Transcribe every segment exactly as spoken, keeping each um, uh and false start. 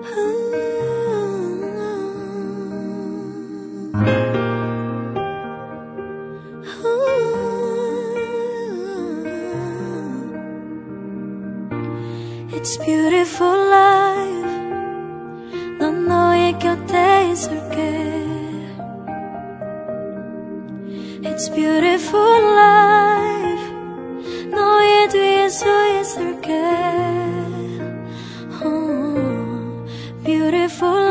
It's beautiful life. 난 너의 곁에 있을게. It's beautiful life. 너의 뒤에 서 있을게. Oh, beautiful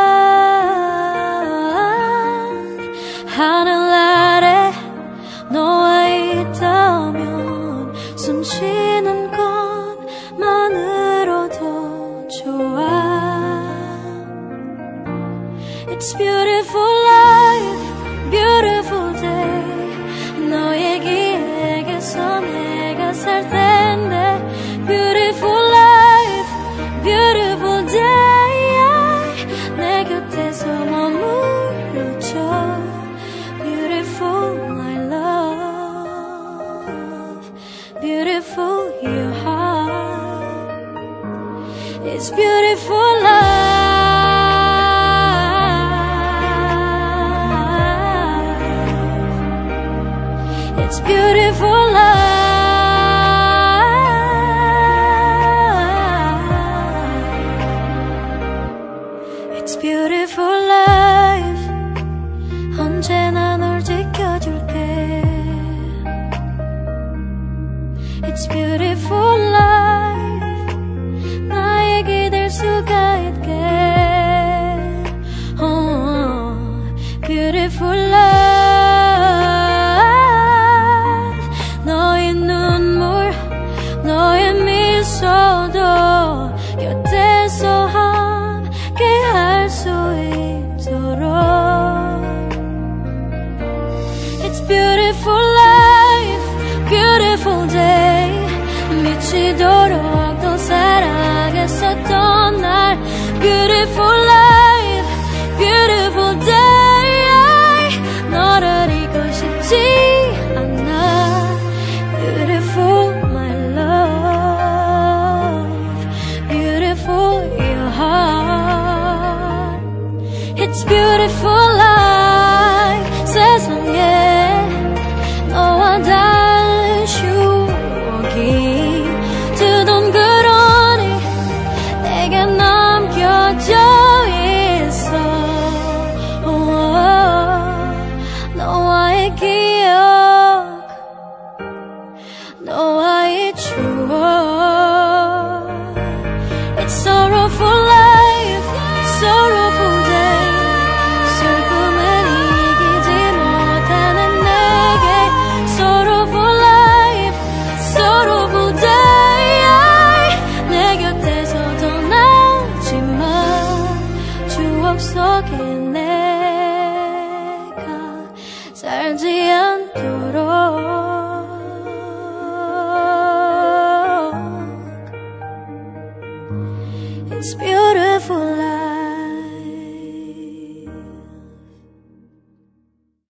life. 하늘 아래 너와 있다면 숨 쉬는 것만으로도 좋아. It's beautiful life, beautiful day. 너의 기에게서 내가 살 텐데. Beautiful life, beautiful day. 내 곁에서 머물러줘. Beautiful my love, beautiful your heart. It's beautiful life. It's beautiful life. It's beautiful life. 언제나 널 지켜줄게. It's beautiful life. 나에게 될 수가 있게. Oh, beautiful life. 너의 눈물, 너의 미소도 곁에서 함께 할 수 있도록. It's beautiful life, beautiful day. 미치도록 더 사랑했었던 날. Beautiful life, beautiful day. 너를 잊고 싶지 않아. Beautiful my love, beautiful your heart. It's beautiful life. 세상에 너와 달린 추억이 두던 그러니 내게 남겨져 있어. oh, 너와의 기억, 너와의 추억. It's sorrowful life, sorrowful day. 슬픔을 이기지 못하는 내게. Sorrowful life, sorrowful day. 내 곁에서 떠나지 마. 추억 속에